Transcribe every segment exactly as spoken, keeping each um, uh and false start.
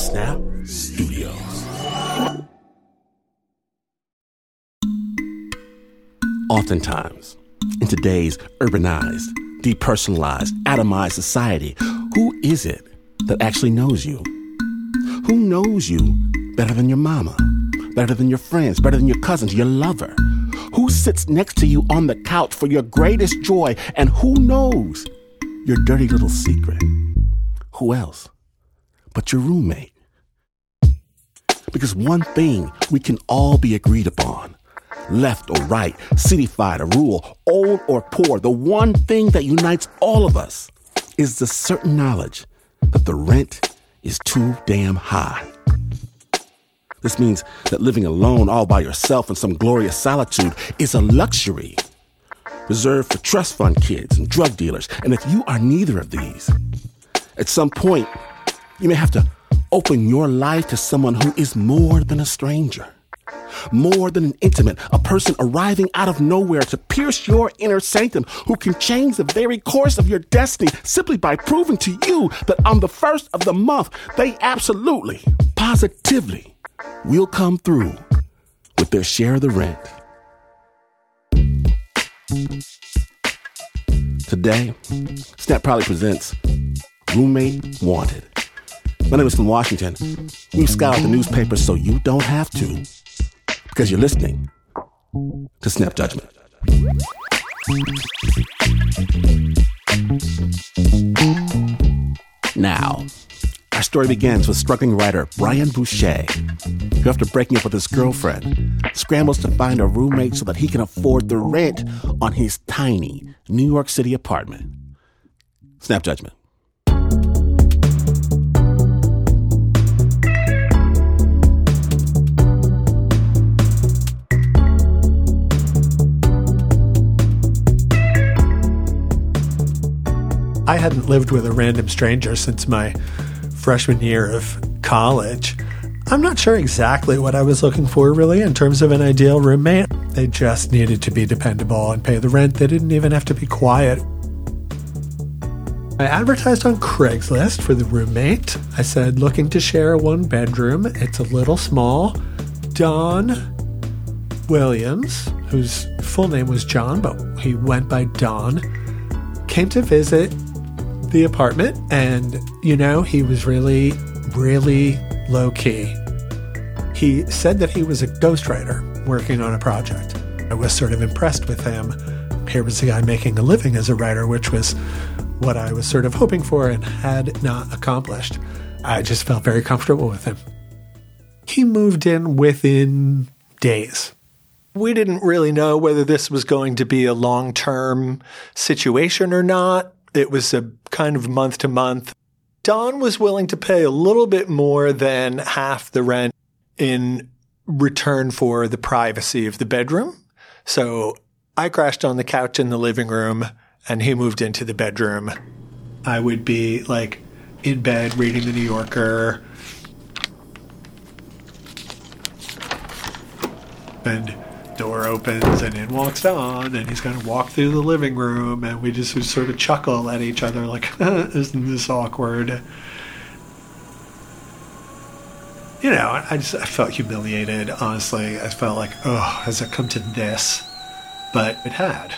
Snap Studios. Oftentimes, in today's urbanized, depersonalized, atomized society, who is it that actually knows you? Who knows you better than your mama, better than your friends, better than your cousins, your lover? Who sits next to you on the couch for your greatest joy? And who knows your dirty little secret? Who else but your roommate? Because one thing we can all be agreed upon, left or right, citified or rural, old or poor, the one thing that unites all of us is the certain knowledge that the rent is too damn high. This means that living alone all by yourself in some glorious solitude is a luxury reserved for trust fund kids and drug dealers. And if you are neither of these, at some point, you may have to open your life to someone who is more than a stranger, more than an intimate, a person arriving out of nowhere to pierce your inner sanctum, who can change the very course of your destiny simply by proving to you that on the first of the month, they absolutely, positively will come through with their share of the rent. Today, Snap proudly presents Roommate Wanted. My name is From Washington. We've scoured the newspapers so you don't have to, because you're listening to Snap Judgment. Now, our story begins with struggling writer Brian Boucher, who, after breaking up with his girlfriend, scrambles to find a roommate so that he can afford the rent on his tiny New York City apartment. Snap Judgment. I hadn't lived with a random stranger since my freshman year of college. I'm not sure exactly what I was looking for, really, in terms of an ideal roommate. They just needed to be dependable and pay the rent. They didn't even have to be quiet. I advertised on Craigslist for the roommate. I said, looking to share a one bedroom. It's a little small. Don Williams, whose full name was John, but he went by Don, came to visit the apartment, and, you know, he was really, really low-key. He said that he was a ghostwriter working on a project. I was sort of impressed with him. Here was a guy making a living as a writer, which was what I was sort of hoping for and had not accomplished. I just felt very comfortable with him. He moved in within days. We didn't really know whether this was going to be a long-term situation or not. It was a kind of month to month. Don was willing to pay a little bit more than half the rent in return for the privacy of the bedroom. So I crashed on the couch in the living room and he moved into the bedroom. I would be like in bed reading the New Yorker and door opens and in walks Don, and he's going to walk through the living room, and we just would sort of chuckle at each other like, isn't this awkward? You know, I just I felt humiliated, honestly. I felt like, oh, has it come to this? But it had.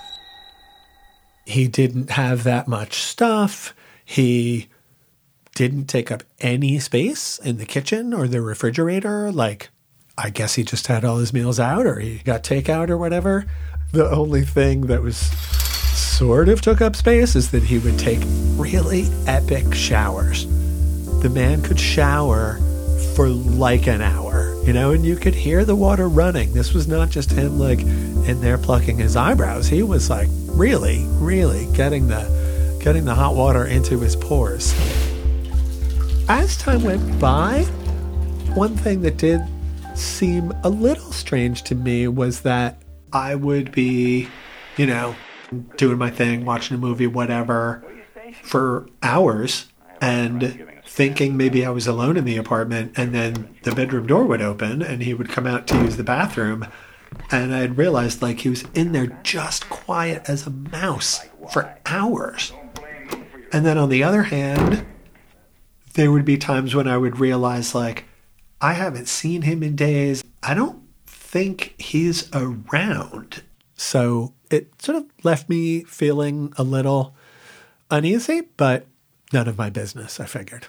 He didn't have that much stuff. He didn't take up any space in the kitchen or the refrigerator. Like, I guess he just had all his meals out, or he got takeout or whatever. The only thing that was sort of took up space is that he would take really epic showers. The man could shower for like an hour, you know, and you could hear the water running. This was not just him like in there plucking his eyebrows. He was like really, really getting the getting the hot water into his pores. As time went by, one thing that did seem a little strange to me was that I would be, you know, doing my thing, watching a movie, whatever, for hours and thinking maybe I was alone in the apartment, and then the bedroom door would open and he would come out to use the bathroom, and I'd realized like he was in there just quiet as a mouse for hours. And then on the other hand, there would be times when I would realize, like, I haven't seen him in days. I don't think he's around. So it sort of left me feeling a little uneasy, but none of my business, I figured.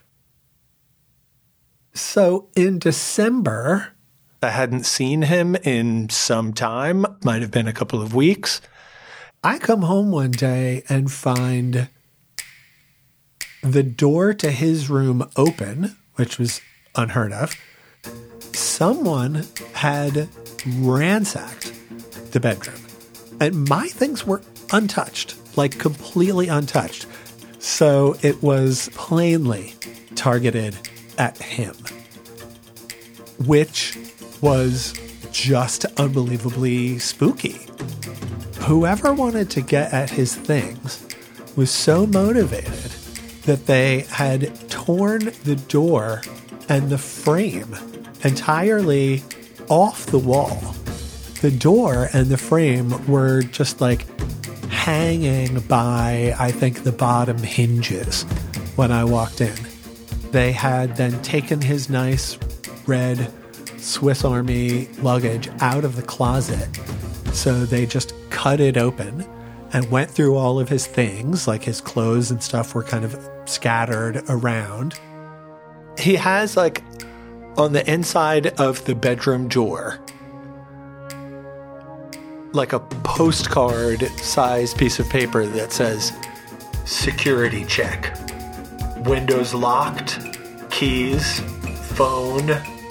So in December, I hadn't seen him in some time, might have been a couple of weeks. I come home one day and find the door to his room open, which was unheard of. Someone had ransacked the bedroom, and my things were untouched, like completely untouched. So it was plainly targeted at him, which was just unbelievably spooky. Whoever wanted to get at his things was so motivated that they had torn the door and the frame entirely off the wall. The door and the frame were just like hanging by, I think, the bottom hinges when I walked in. They had then taken his nice red Swiss Army luggage out of the closet. So they just cut it open and went through all of his things, like his clothes and stuff were kind of scattered around. He has, like, on the inside of the bedroom door, like a postcard-sized piece of paper that says, security check, windows locked, keys, phone,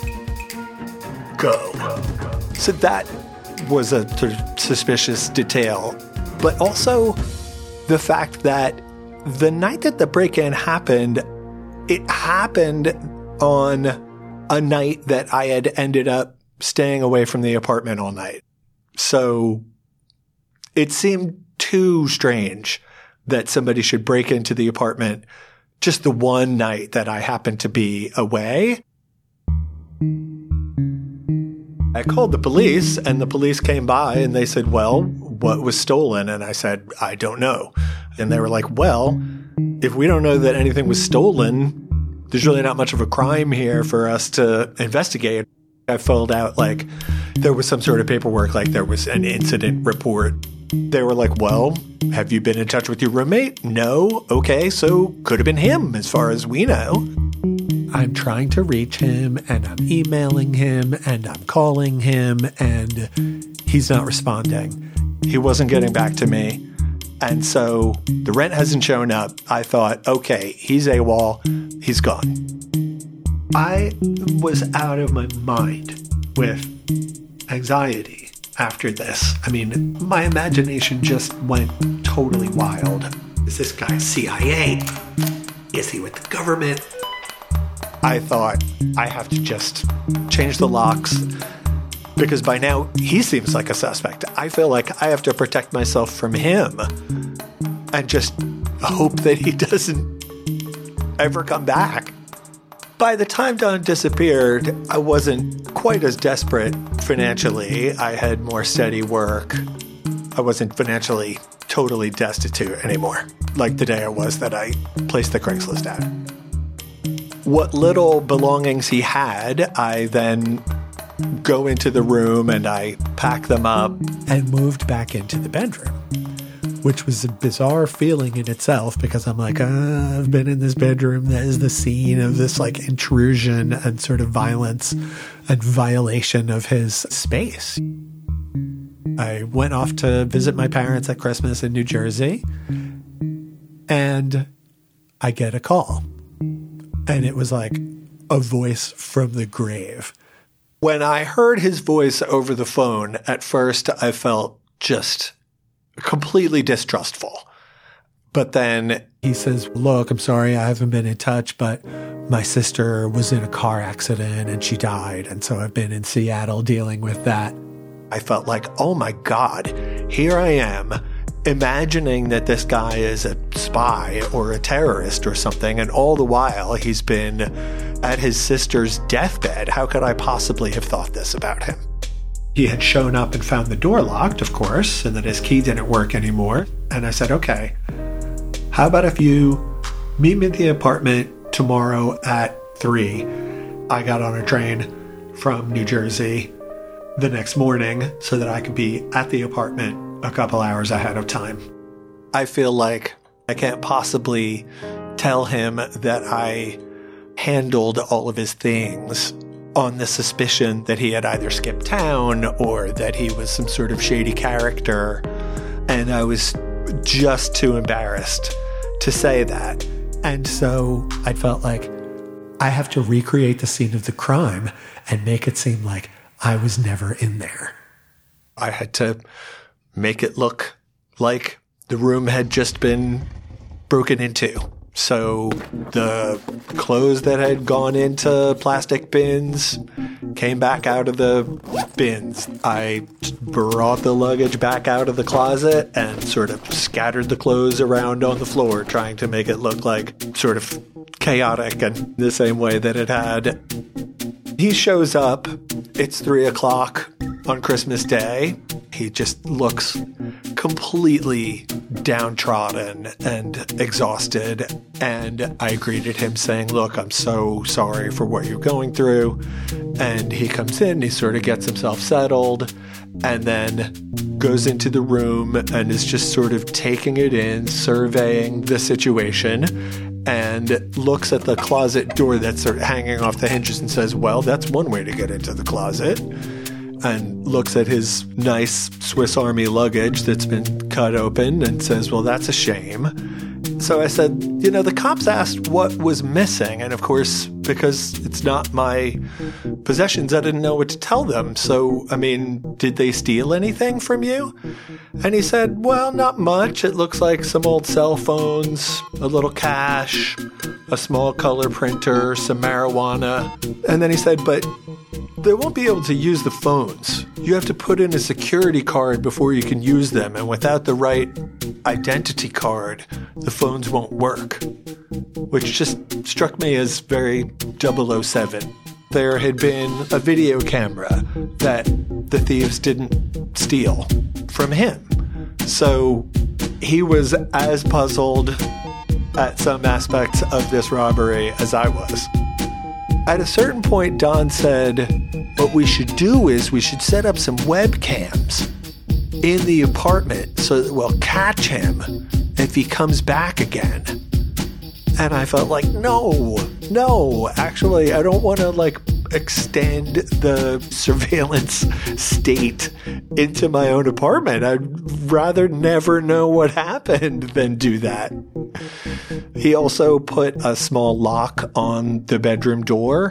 go. So that was a sort of suspicious detail. But also the fact that the night that the break-in happened, it happened on a night that I had ended up staying away from the apartment all night. So it seemed too strange that somebody should break into the apartment just the one night that I happened to be away. I called the police, and the police came by and they said, well, what was stolen? And I said, I don't know. And they were like, well, if we don't know that anything was stolen, there's really not much of a crime here for us to investigate. I filled out, like, there was some sort of paperwork, like there was an incident report. They were like, well, have you been in touch with your roommate? No. Okay, so could have been him as far as we know. I'm trying to reach him, and I'm emailing him, and I'm calling him, and he's not responding. He wasn't getting back to me. And so the rent hasn't shown up. I thought, okay, he's AWOL. He's gone. I was out of my mind with anxiety after this. I mean, my imagination just went totally wild. Is this guy C I A? Is he with the government? I thought, I have to just change the locks, because by now he seems like a suspect. I feel like I have to protect myself from him and just hope that he doesn't ever come back. By the time Don disappeared, I wasn't quite as desperate financially. I had more steady work. I wasn't financially totally destitute anymore, like the day I was that I placed the Craigslist ad. What little belongings he had, I then go into the room and I pack them up and moved back into the bedroom, which was a bizarre feeling in itself, because I'm like, uh, I've been in this bedroom that is the scene of this like intrusion and sort of violence and violation of his space. I went off to visit my parents at Christmas in New Jersey, and I get a call. And it was like a voice from the grave. When I heard his voice over the phone, at first I felt just completely distrustful. But then he says, look, I'm sorry I haven't been in touch, but my sister was in a car accident and she died. And so I've been in Seattle dealing with that. I felt like, oh my God, here I am, imagining that this guy is a spy or a terrorist or something, and all the while he's been at his sister's deathbed. How could I possibly have thought this about him? He had shown up and found the door locked, of course, and that his key didn't work anymore. And I said, okay, how about if you meet me at the apartment tomorrow at three. I got on a train from New Jersey the next morning so that I could be at the apartment a couple hours ahead of time. I feel like I can't possibly tell him that I handled all of his things on the suspicion that he had either skipped town or that he was some sort of shady character. And I was just too embarrassed to say that. And so I felt like I have to recreate the scene of the crime and make it seem like I was never in there. I had to make it look like the room had just been broken into. So the clothes that had gone into plastic bins came back out of the bins. I brought the luggage back out of the closet and sort of scattered the clothes around on the floor, trying to make it look like sort of chaotic and the same way that it had. He shows up. It's three o'clock on Christmas Day. He just looks completely downtrodden and exhausted. And I greeted him saying, look, I'm so sorry for what you're going through. And he comes in, he sort of gets himself settled, and then goes into the room and is just sort of taking it in, surveying the situation, and looks at the closet door that's sort of hanging off the hinges and says, well, that's one way to get into the closet. And looks at his nice Swiss Army luggage that's been cut open and says, well, that's a shame. So I said, you know, the cops asked what was missing. And of course, because it's not my possessions, I didn't know what to tell them. So, I mean, did they steal anything from you? And he said, well, not much. It looks like some old cell phones, a little cash, a small color printer, some marijuana. And then he said, but they won't be able to use the phones. You have to put in a security card before you can use them. And without the right identity card, the phones won't work. Which just struck me as very double oh seven. There had been a video camera that the thieves didn't steal from him. So he was as puzzled at some aspects of this robbery as I was. At a certain point, Don said, what we should do is we should set up some webcams in the apartment so that we'll catch him if he comes back again. And I felt like, no, no, actually, I don't want to like extend the surveillance state into my own apartment. I'd rather never know what happened than do that. He also put a small lock on the bedroom door,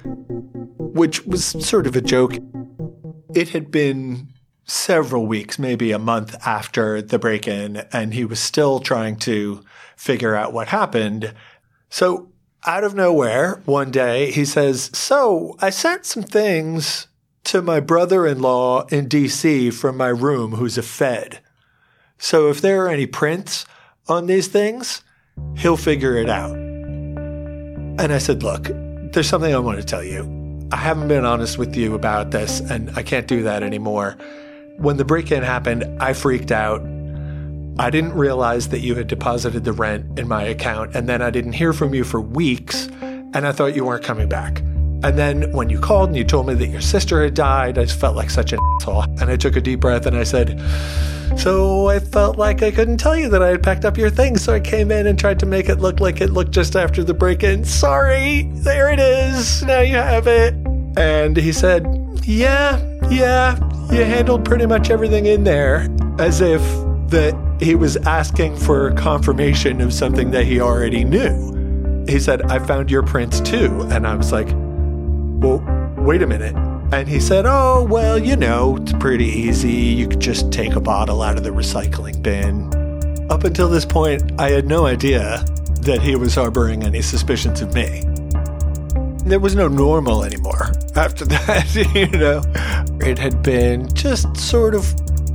which was sort of a joke. It had been several weeks, maybe a month after the break-in, and he was still trying to figure out what happened. So out of nowhere, one day, he says, so I sent some things to my brother-in-law in D C from my room, who's a Fed. So if there are any prints on these things, he'll figure it out. And I said, look, there's something I want to tell you. I haven't been honest with you about this, and I can't do that anymore. When the break-in happened, I freaked out. I didn't realize that you had deposited the rent in my account, and then I didn't hear from you for weeks, and I thought you weren't coming back. And then when you called and you told me that your sister had died, I just felt like such an asshole. And I took a deep breath and I said, so I felt like I couldn't tell you that I had packed up your things, so I came in and tried to make it look like it looked just after the break-in. Sorry, there it is. Now you have it. And he said, yeah, yeah, you handled pretty much everything in there, as if that he was asking for confirmation of something that he already knew. He said, I found your prints too. And I was like, well, wait a minute. And he said, oh, well, you know, it's pretty easy. You could just take a bottle out of the recycling bin. Up until this point, I had no idea that he was harboring any suspicions of me. There was no normal anymore after that, you know. It had been just sort of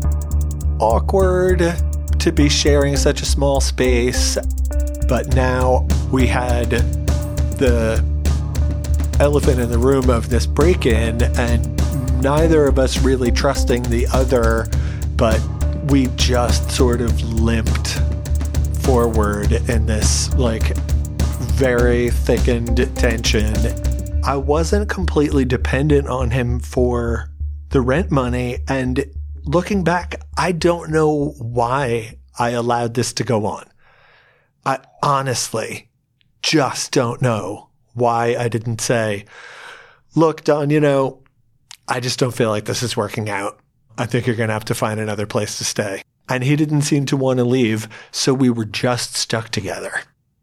awkward to be sharing such a small space. But now we had the elephant in the room of this break-in, and neither of us really trusting the other, but we just sort of limped forward in this like very thickened tension. I wasn't completely dependent on him for the rent money. And looking back, I don't know why I allowed this to go on. I honestly just don't know why I didn't say, look, Don, you know, I just don't feel like this is working out. I think you're going to have to find another place to stay. And he didn't seem to want to leave, so we were just stuck together.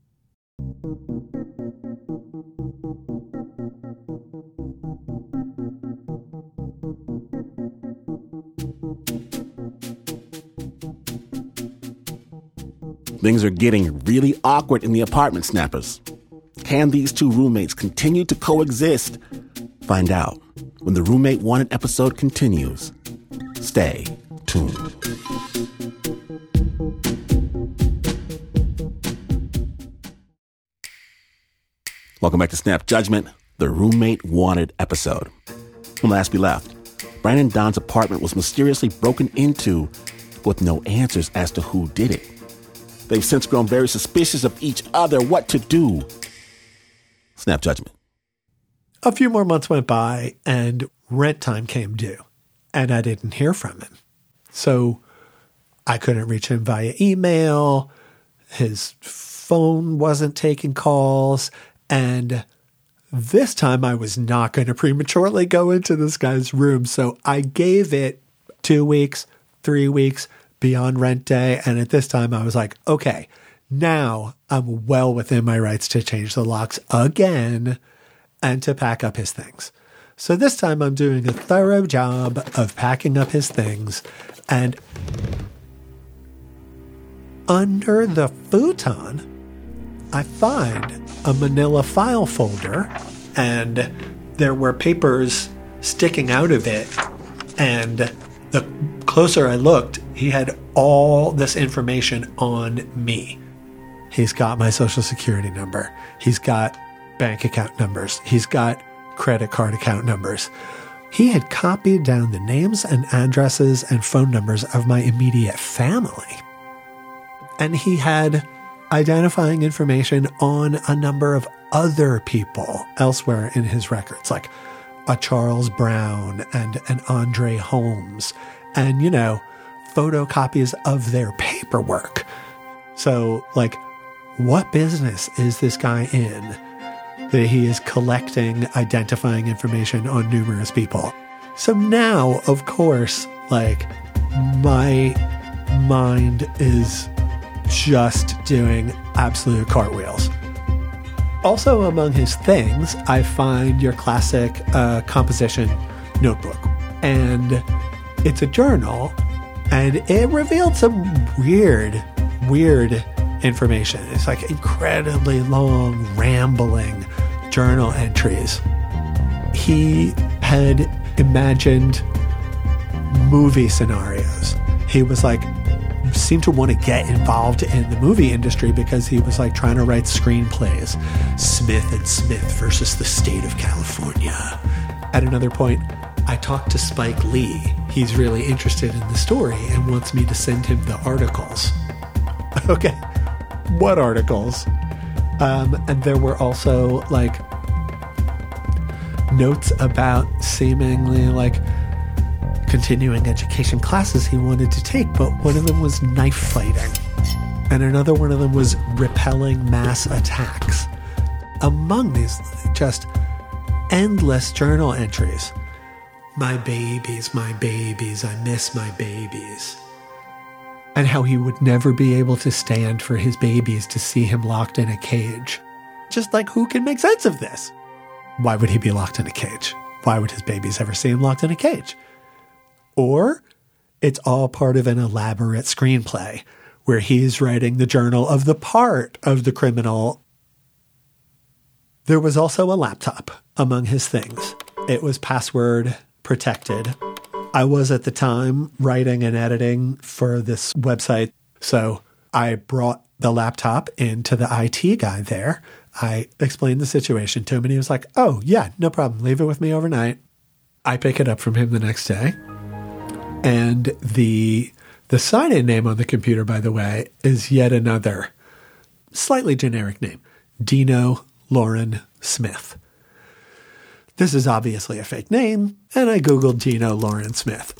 Things are getting really awkward in the apartment, Snappers. Can these two roommates continue to coexist? Find out when the Roommate Wanted episode continues. Stay tuned. Welcome back to Snap Judgment, the Roommate Wanted episode. When last we left, Brian and Don's apartment was mysteriously broken into with no answers as to who did it. They've since grown very suspicious of each other. What to do? Snap Judgment. A few more months went by and rent time came due, and I didn't hear from him. So I couldn't reach him via email. His phone wasn't taking calls. And this time I was not going to prematurely go into this guy's room. So I gave it two weeks, three weeks beyond rent day. And at this time I was like, okay, now I'm well within my rights to change the locks again and to pack up his things. So this time I'm doing a thorough job of packing up his things, and under the futon, I find a manila file folder, and there were papers sticking out of it. And the closer I looked, he had all this information on me. He's got my social security number. He's got bank account numbers. He's got credit card account numbers. He had copied down the names and addresses and phone numbers of my immediate family. And he had identifying information on a number of other people elsewhere in his records, like a Charles Brown and an Andre Holmes, and, you know, photocopies of their paperwork. So, like, what business is this guy in that he is collecting identifying information on numerous people? So now, of course, like, my mind is just doing absolute cartwheels. Also among his things, I find your classic uh, composition notebook. And it's a journal, and it revealed some weird, weird information. It's like incredibly long, rambling journal entries. He had imagined movie scenarios. He was like, seemed to want to get involved in the movie industry because he was like trying to write screenplays. Smith and Smith versus the state of California. At another point, I talked to Spike Lee. He's really interested in the story and wants me to send him the articles. Okay. What articles? Um, and there were also like notes about seemingly like continuing education classes he wanted to take, but one of them was knife fighting, and another one of them was repelling mass attacks. Among these, just endless journal entries. My babies, my babies, I miss my babies. And how he would never be able to stand for his babies to see him locked in a cage. Just like, who can make sense of this? Why would he be locked in a cage? Why would his babies ever see him locked in a cage? Or it's all part of an elaborate screenplay where he's writing the journal of the part of the criminal. There was also a laptop among his things. It was password protected. I was at the time writing and editing for this website, so I brought the laptop into the I T guy there. I explained the situation to him, and he was like, oh, yeah, no problem. Leave it with me overnight. I pick it up from him the next day. And the the sign-in name on the computer, by the way, is yet another slightly generic name. Dino Lauren Smith. This is obviously a fake name, and I Googled Dino Lauren Smith,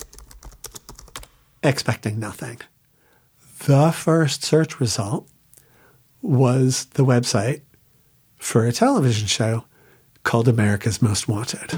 expecting nothing. The first search result was the website for a television show called America's Most Wanted.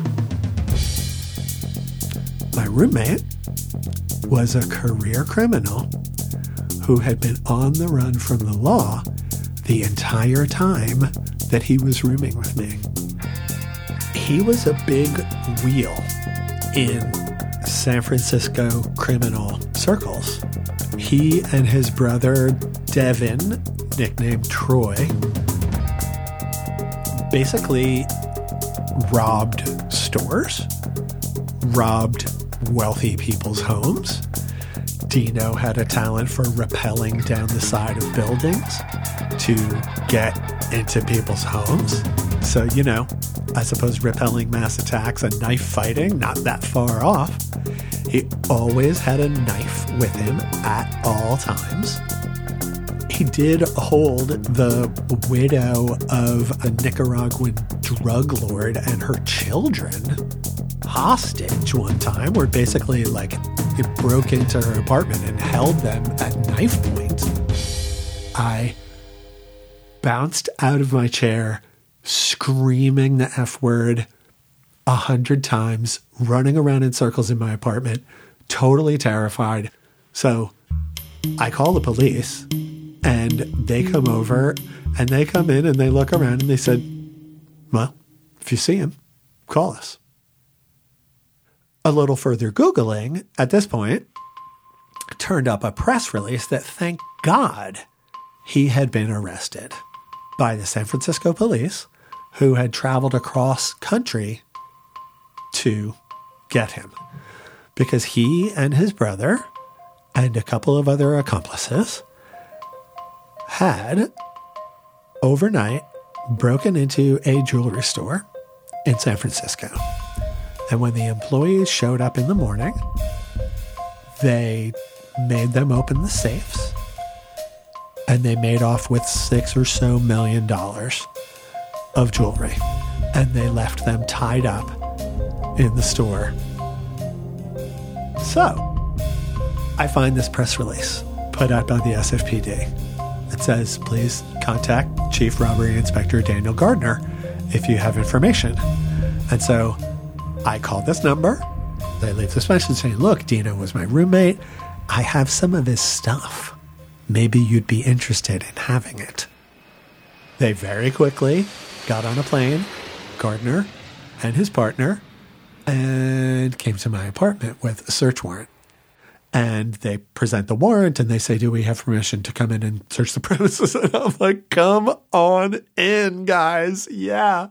My roommate was a career criminal who had been on the run from the law the entire time that he was rooming with me. He was a big wheel in San Francisco criminal circles. He and his brother Devin, nicknamed Troy, basically robbed stores, robbed wealthy people's homes. Dino had a talent for rappelling down the side of buildings to get into people's homes. So, you know, I suppose rappelling mass attacks and knife fighting, not that far off. He always had a knife with him at all times. He did hold the widow of a Nicaraguan drug lord and her children hostage one time, where basically like he broke into her apartment and held them at knife point. I bounced out of my chair, screaming the F word a hundred times, running around in circles in my apartment, totally terrified. So I call the police, and they come over, and they come in and they look around and they said, well, if you see him, call us. A little further Googling at this point turned up a press release that, thank God, he had been arrested by the San Francisco police, who had traveled across country to get him, because he and his brother and a couple of other accomplices had overnight broken into a jewelry store in San Francisco. And when the employees showed up in the morning, they made them open the safes, and they made off with six or so million dollars of jewelry. And they left them tied up in the store. So, I find this press release put out by the S F P D. It says, please contact Chief Robbery Inspector Daniel Gardner if you have information. And so I call this number. They leave this message saying, look, Dino was my roommate. I have some of his stuff. Maybe you'd be interested in having it. They very quickly got on a plane, Gardner and his partner, and came to my apartment with a search warrant. And they present the warrant and they say, do we have permission to come in and search the premises? And I'm like, come on in, guys. Yeah.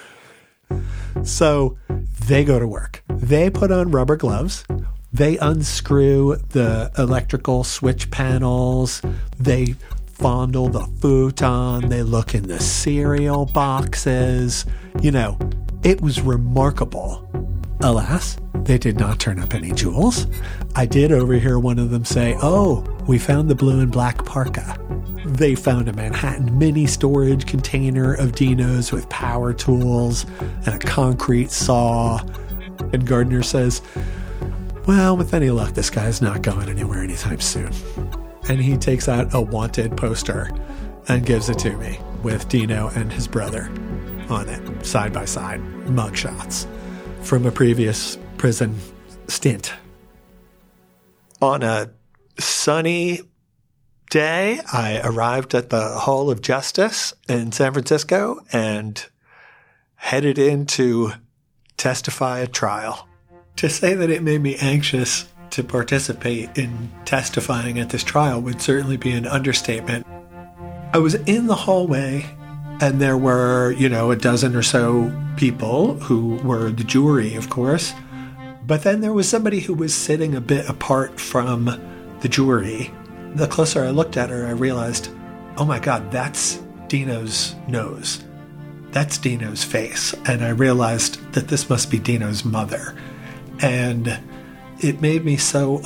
So they go to work. They put on rubber gloves. They unscrew the electrical switch panels. They fondle the futon. They look in the cereal boxes. You know, it was remarkable. Alas, they did not turn up any jewels. I did overhear one of them say, oh, we found the blue and black parka. They found a Manhattan mini storage container of Dino's with power tools and a concrete saw. And Gardner says, well, with any luck, this guy's not going anywhere anytime soon. And he takes out a wanted poster and gives it to me with Dino and his brother on it, side by side, mugshots from a previous prison stint. On a sunny day, I arrived at the Hall of Justice in San Francisco and headed in to testify at trial. To say that it made me anxious to participate in testifying at this trial would certainly be an understatement. I was in the hallway, and there were, you know, a dozen or so people who were the jury, of course. But then there was somebody who was sitting a bit apart from the jury. The closer I looked at her, I realized, oh my God, that's Dino's nose. That's Dino's face. And I realized that this must be Dino's mother. And it made me so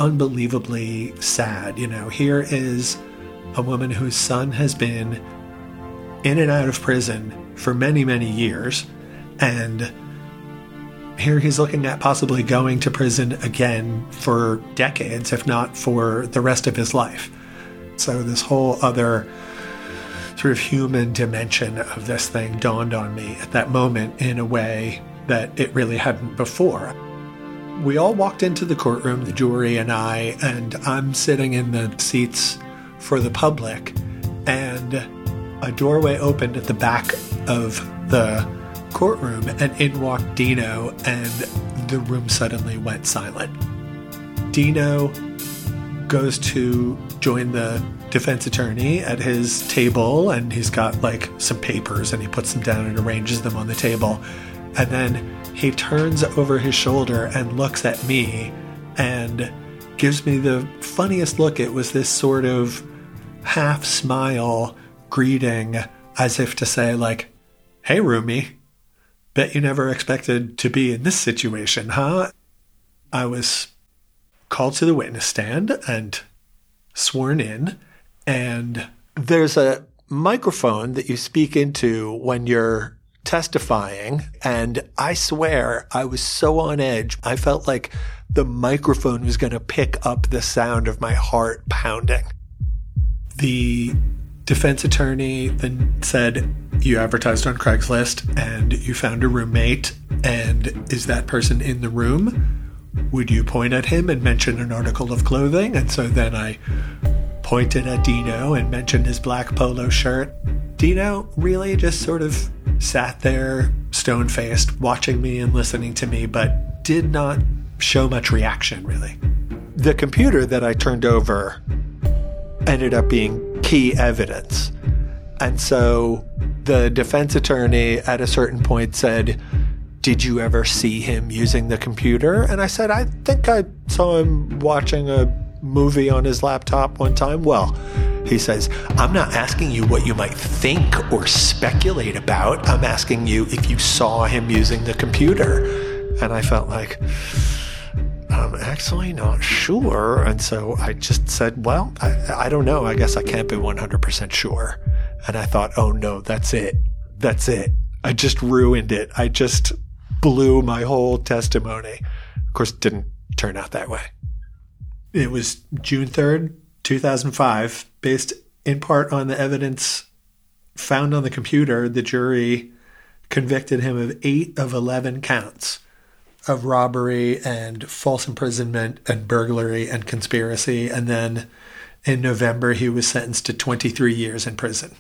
unbelievably sad. You know, here is a woman whose son has been in and out of prison for many, many years. And here he's looking at possibly going to prison again for decades, if not for the rest of his life. So this whole other sort of human dimension of this thing dawned on me at that moment in a way that it really hadn't before. We all walked into the courtroom, the jury and I, and I'm sitting in the seats for the public, and a doorway opened at the back of the courtroom, and in walked Dino, and the room suddenly went silent. Dino goes to join the defense attorney at his table, and he's got like some papers, and he puts them down and arranges them on the table. And then he turns over his shoulder and looks at me and gives me the funniest look. It was this sort of half smile greeting, as if to say like, "Hey, roomie, bet you never expected to be in this situation, huh?" I was called to the witness stand and sworn in. And there's a microphone that you speak into when you're testifying. And I swear I was so on edge. I felt like the microphone was going to pick up the sound of my heart pounding. The defense attorney then said, "You advertised on Craigslist and you found a roommate. And is that person in the room? Would you point at him and mention an article of clothing?" And so then I pointed at Dino and mentioned his black polo shirt. Dino really just sort of sat there, stone-faced, watching me and listening to me, but did not show much reaction, really. The computer that I turned over ended up being key evidence. And so the defense attorney at a certain point said, "Did you ever see him using the computer?" And I said, "I think I saw him watching a movie on his laptop one time." "Well," he says, "I'm not asking you what you might think or speculate about. I'm asking you if you saw him using the computer." And I felt like, I'm actually not sure. And so I just said, well, I, I don't know. I guess I can't be one hundred percent sure. And I thought, oh no, that's it. That's it. I just ruined it. I just blew my whole testimony. Of course, it didn't turn out that way. It was June third, two thousand five, based in part on the evidence found on the computer. The jury convicted him of eight of eleven counts of robbery and false imprisonment and burglary and conspiracy. And then in November, he was sentenced to twenty-three years in prison.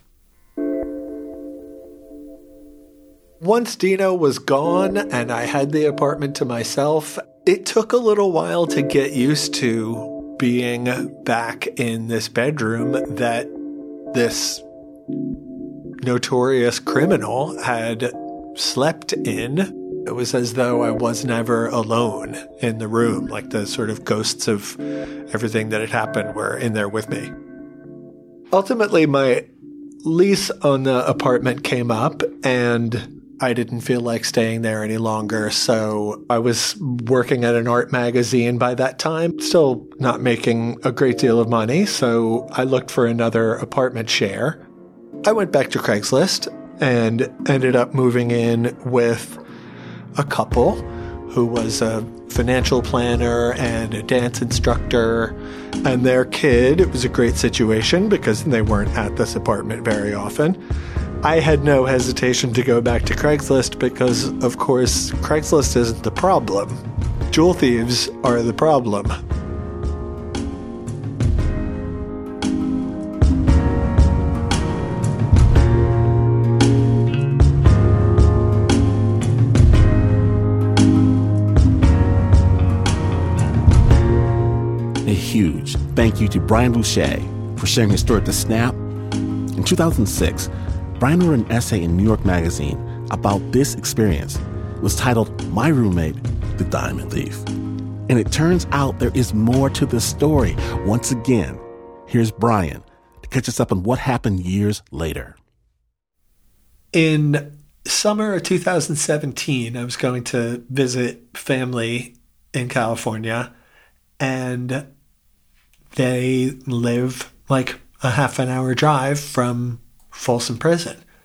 Once Dino was gone and I had the apartment to myself, it took a little while to get used to being back in this bedroom that this notorious criminal had slept in. It was as though I was never alone in the room, like the sort of ghosts of everything that had happened were in there with me. Ultimately, my lease on the apartment came up and I didn't feel like staying there any longer. So I was working at an art magazine by that time, still not making a great deal of money. So I looked for another apartment share. I went back to Craigslist and ended up moving in with a couple who was a financial planner and a dance instructor and their kid. It was a great situation because they weren't at this apartment very often. I had no hesitation to go back to Craigslist because, of course, Craigslist isn't the problem. Jewel thieves are the problem. A huge thank you to Brian Boucher for sharing his story at The Snap. In two thousand six, Brian wrote an essay in New York Magazine about this experience. It was titled, My Roommate, the Diamond Thief. And it turns out there is more to the story. Once again, here's Brian to catch us up on what happened years later. In summer of two thousand seventeen, I was going to visit family in California, and they live like a half an hour drive from Folsom Prison.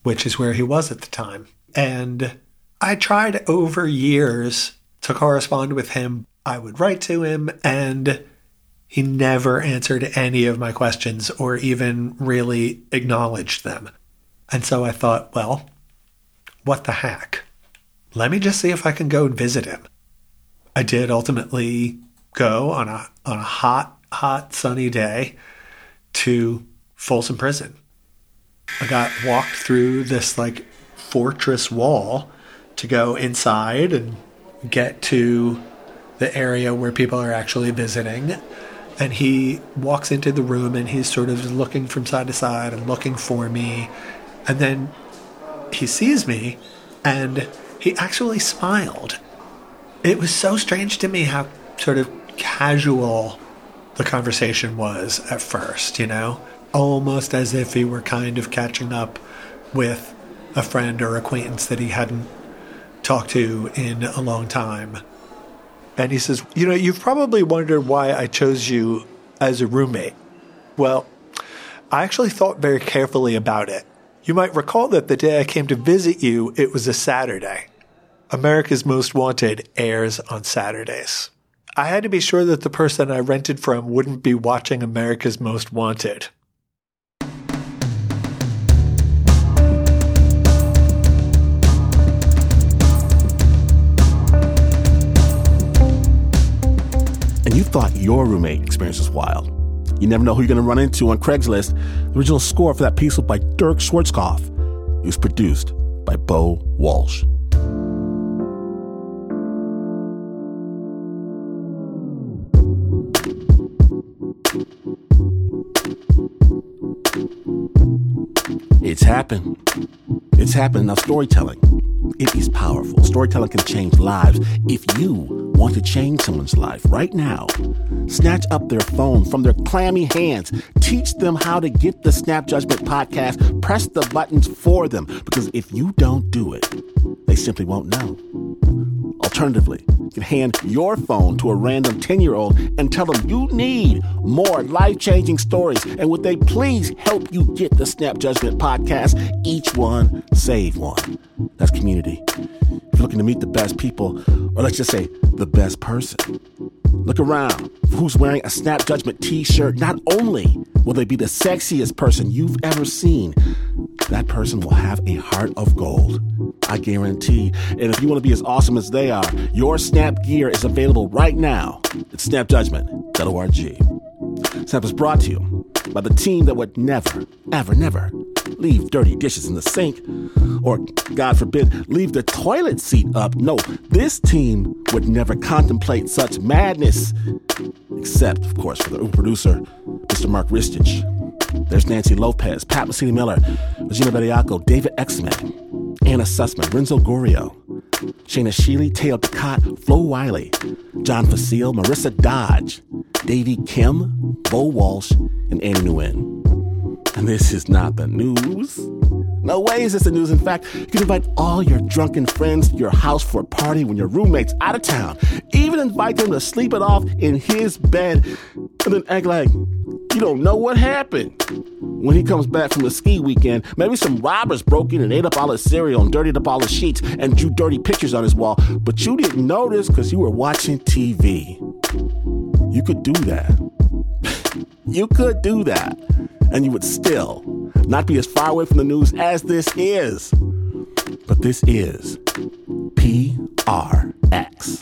which is where he was at the time. And I tried over years to correspond with him. I would write to him, and he never answered any of my questions or even really acknowledged them. And so I thought, well, what the heck? Let me just see if I can go and visit him. I did ultimately go on a on a hot, hot, sunny day to Folsom Prison. I got walked through this like fortress wall to go inside and get to the area where people are actually visiting. And he walks into the room and he's sort of looking from side to side and looking for me. And then he sees me and he actually smiled. It was so strange to me how sort of casual the conversation was at first, you know, almost as if he were kind of catching up with a friend or acquaintance that he hadn't talked to in a long time. And he says, you know, you've probably wondered why I chose you as a roommate. Well, I actually thought very carefully about it. You might recall that the day I came to visit you, it was a Saturday. America's Most Wanted airs on Saturdays. I had to be sure that the person I rented from wouldn't be watching America's Most Wanted. And you thought your roommate experience was wild. You never know who you're going to run into on Craigslist. The original score for that piece was by Dirk Schwarzkopf. It was produced by Bo Walsh. It's happened. It's happened. Now, storytelling, it is powerful. Storytelling can change lives. If you want to change someone's life right now, snatch up their phone from their clammy hands. Teach them how to get the Snap Judgment podcast. Press the buttons for them, because if you don't do it, they simply won't know. Alternatively, you can hand your phone to a random ten-year-old and tell them you need more life-changing stories, and would they please help you get the Snap Judgment podcast? Each one, save one. That's community. If you're looking to meet the best people, or let's just say the best person, look around. Who's wearing a Snap Judgment t-shirt? Not only will they be the sexiest person you've ever seen, that person will have a heart of gold. I guarantee. And if you want to be as awesome as they are, your Snap gear is available right now at snap judgment dot org. Snap is brought to you by the team that would never, ever, never leave dirty dishes in the sink, or, God forbid, leave the toilet seat up. No, this team would never contemplate such madness, except, of course, for the producer, Mister Mark Ristich. There's Nancy Lopez, Pat Mesiti-Miller, Regina Bediaco, David Exman, Anna Sussman, Renzo Gorio, Shayna Shealy, Teo Ducat, Flo Wiley, John Facile, Marissa Dodge, Davey Kim, Bo Walsh, and Annie Nguyen. And this is not the news. No way is this the news. In fact, you can invite all your drunken friends to your house for a party when your roommate's out of town. Even invite them to sleep it off in his bed, and then act like you don't know what happened. When he comes back from the ski weekend, maybe some robbers broke in and ate up all his cereal and dirtied up all his sheets and drew dirty pictures on his wall. But you didn't notice because you were watching T V. You could do that. You could do that. And you would still not be as far away from the news as this is. But this is P R X.